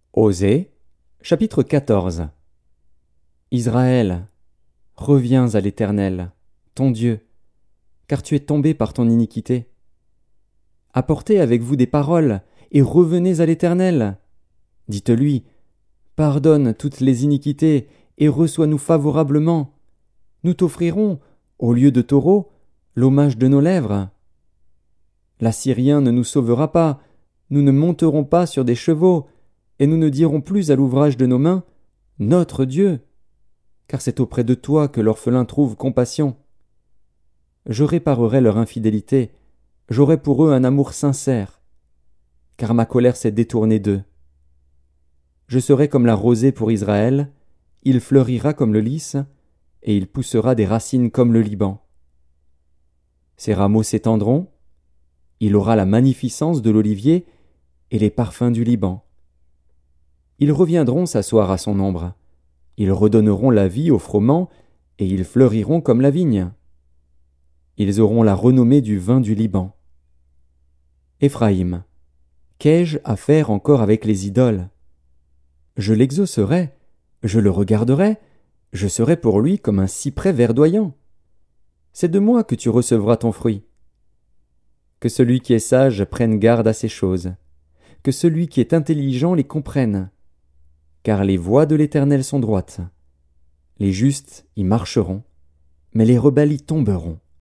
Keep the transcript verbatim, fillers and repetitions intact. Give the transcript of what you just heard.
Osée, chapitre quatorze. Israël, reviens à l'Éternel, ton Dieu, car tu es tombé par ton iniquité. Apportez avec vous des paroles, et revenez à l'Éternel. Dites-lui, pardonne toutes les iniquités, et reçois-nous favorablement. Nous t'offrirons, au lieu de taureaux, l'hommage de nos lèvres. L'Assyrien ne nous sauvera pas, nous ne monterons pas sur des chevaux, et nous ne dirons plus à l'ouvrage de nos mains, notre Dieu, car c'est auprès de toi que l'orphelin trouve compassion. Je réparerai leur infidélité, j'aurai pour eux un amour sincère, car ma colère s'est détournée d'eux. Je serai comme la rosée pour Israël, il fleurira comme le lys, et il poussera des racines comme le Liban. Ses rameaux s'étendront, il aura la magnificence de l'olivier et les parfums du Liban. Ils reviendront s'asseoir à son ombre, ils redonneront la vie aux froment, et ils fleuriront comme la vigne. Ils auront la renommée du vin du Liban. Éphraïm, qu'ai-je à faire encore avec les idoles? Je l'exaucerai, je le regarderai, je serai pour lui comme un cyprès verdoyant. C'est de moi que tu recevras ton fruit. Que celui qui est sage prenne garde à ces choses, que celui qui est intelligent les comprenne. Car les voies de l'Éternel sont droites. Les justes y marcheront, mais les rebelles y tomberont.